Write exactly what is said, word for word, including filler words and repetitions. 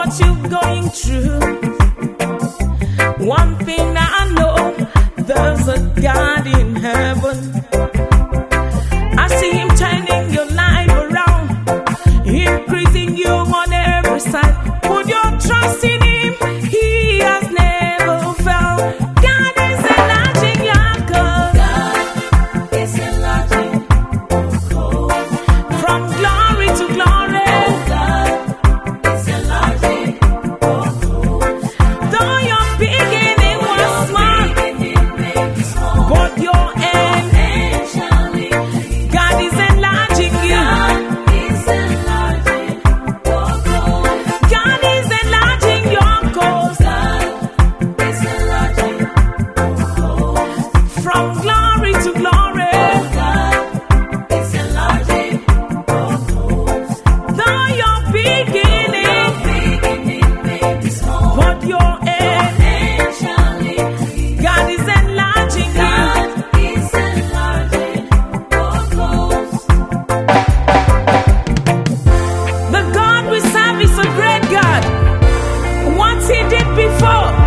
what you're going through. One thing I know, there's a God in heaven. I see him turning your life around, increasing you on every side. Put your trust in him, he has never failed. God is enlarging your cause. God is enlarging your cause. From glory to glory. God is enlarging your cause. Though your beginning was small, Beginning may be small, but your end, and shall increase. God is enlarging you. God is enlarging your cause. God is enlarging your cause. God is enlarging your cause. From glory to glory. God is enlarging your cause. Though your beginning, Beginning may be small, but your end, and shall increase. God is enlarging you. God is enlarging your cause. The God we serve is a great God. What he did before,